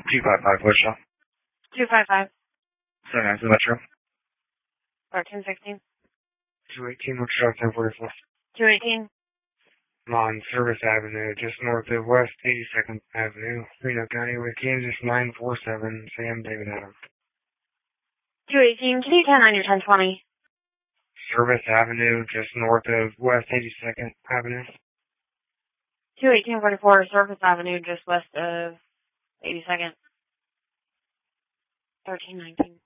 255 Wichita. 255. 792 Metro. 1316. 218 Wichita 1044. 218. On Service Avenue, just north of West 82nd Avenue, Reno County, with Kansas 947, Sam David Adams. 218. Can you 10 on your 1020? Service Avenue, just north of West 82nd Avenue. 21844 Service Avenue, just west of 82nd. 1319.